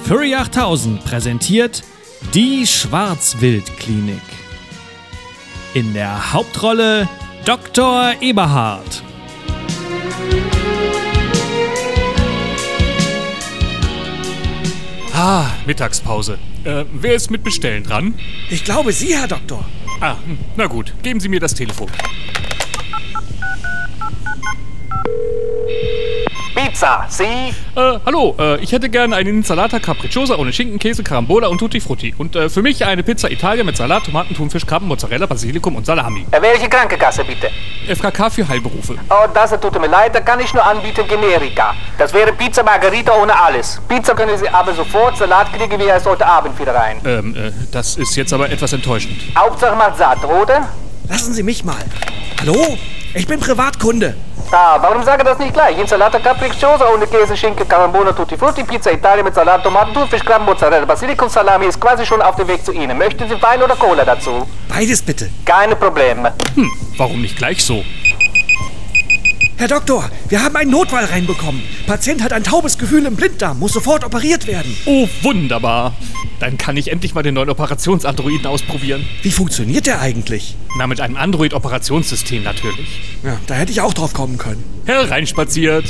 Furry 8000 präsentiert die Schwarzwildklinik. In der Hauptrolle Dr. Eberhard. Mittagspause. Wer ist mit Bestellen dran? Ich glaube Sie, Herr Doktor. Na gut. Geben Sie mir das Telefon. Pizza, Sie? Hallo. Ich hätte gerne eine Insalata Capricciosa ohne Schinken, Käse, Carambola und Tutti Frutti. Und für mich eine Pizza Italia mit Salat, Tomaten, Thunfisch, Krabben, Mozzarella, Basilikum und Salami. Welche Krankenkasse bitte? FKK für Heilberufe. Oh, das tut mir leid, da kann ich nur anbieten Generika. Das wäre Pizza Margherita ohne alles. Pizza können Sie aber sofort, Salat kriegen wir erst heute Abend wieder rein. Das ist jetzt aber etwas enttäuschend. Hauptsache macht satt, oder? Lassen Sie mich mal. Hallo? Ich bin Privatkunde. Warum sage das nicht gleich? Insalata Capricciosa ohne Käse, Schinken, Carambola, Tutti Frutti, Pizza Italia mit Salat, Tomaten, Thunfisch, Krabben, Mozzarella, Basilikum, Salami ist quasi schon auf dem Weg zu Ihnen. Möchten Sie Wein oder Cola dazu? Beides bitte. Keine Probleme. Warum nicht gleich so? Herr Doktor, wir haben einen Notfall reinbekommen. Patient hat ein taubes Gefühl im Blinddarm, muss sofort operiert werden. Oh, wunderbar. Dann kann ich endlich mal den neuen Operationsandroiden ausprobieren. Wie funktioniert der eigentlich? Na, mit einem Android-Operationssystem natürlich. Ja, da hätte ich auch drauf kommen können. Hereinspaziert.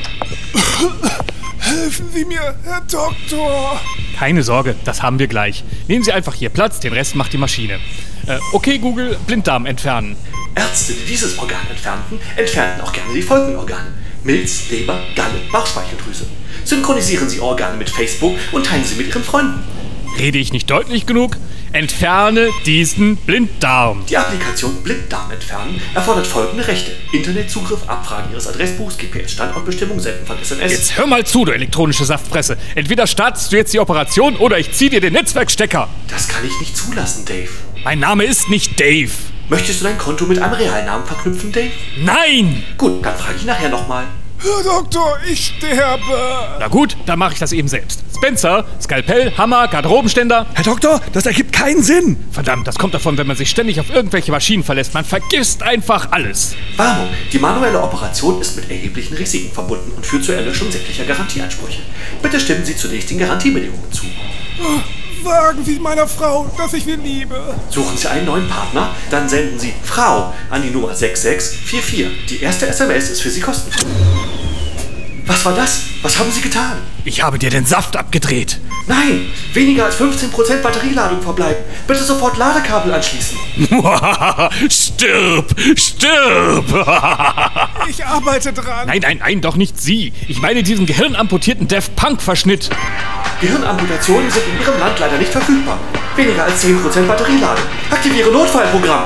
Helfen Sie mir, Herr Doktor. Keine Sorge, das haben wir gleich. Nehmen Sie einfach hier Platz, den Rest macht die Maschine. Okay, Google, Blinddarm entfernen. Ärzte, die dieses Organ entfernten, entfernten auch gerne die folgenden Organe: Milz, Leber, Galle, Bauchspeicheldrüse. Synchronisieren Sie Organe mit Facebook und teilen sie mit Ihren Freunden. Rede ich nicht deutlich genug? Entferne diesen Blinddarm. Die Applikation Blinddarm entfernen erfordert folgende Rechte: Internetzugriff, Abfrage Ihres Adressbuchs, GPS-Standortbestimmung, Senden von SMS. Jetzt hör mal zu, du elektronische Saftpresse. Entweder startest du jetzt die Operation oder ich zieh dir den Netzwerkstecker. Das kann ich nicht zulassen, Dave. Mein Name ist nicht Dave. Möchtest du dein Konto mit einem Realnamen verknüpfen, Dave? Nein! Gut, dann frage ich nachher nochmal. Herr Doktor, ich sterbe. Na gut, dann mache ich das eben selbst. Spencer, Skalpell, Hammer, Garderobenständer. Herr Doktor, das ergibt keinen Sinn. Verdammt, das kommt davon, wenn man sich ständig auf irgendwelche Maschinen verlässt. Man vergisst einfach alles. Warnung, die manuelle Operation ist mit erheblichen Risiken verbunden und führt zur Erlöschung sämtlicher Garantieansprüche. Bitte stimmen Sie zunächst den Garantiebedingungen zu. Sagen Sie meiner Frau, dass ich sie liebe. Suchen Sie einen neuen Partner, dann senden Sie Frau an die Nummer 6644. Die erste SMS ist für Sie kostenfrei. Was war das? Was haben Sie getan? Ich habe dir den Saft abgedreht. Nein, weniger als 15% Batterieladung verbleiben. Bitte sofort Ladekabel anschließen. Stirb! Stirb! Ich arbeite dran. Nein, doch nicht Sie. Ich meine diesen gehirnamputierten Daft Punk-Verschnitt. Gehirnamputationen sind in Ihrem Land leider nicht verfügbar. Weniger als 10% Batterieladung. Aktiviere Notfallprogramm.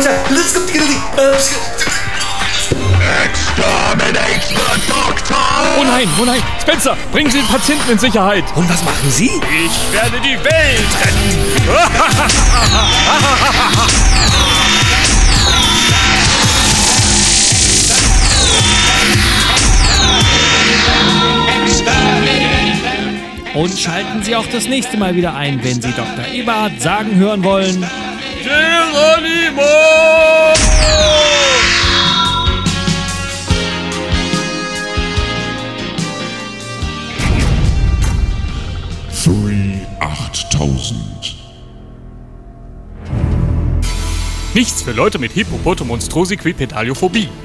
Exterminate the Doctor! Oh nein, Spencer, bringen Sie den Patienten in Sicherheit. Und was machen Sie? Ich werde die Welt retten. Und schalten Sie auch das nächste Mal wieder ein, wenn Sie Dr. Eberhard sagen hören wollen: Geronimo! Furry 8000. Nichts für Leute mit Hippopotomonstrosiquipedaliophobie.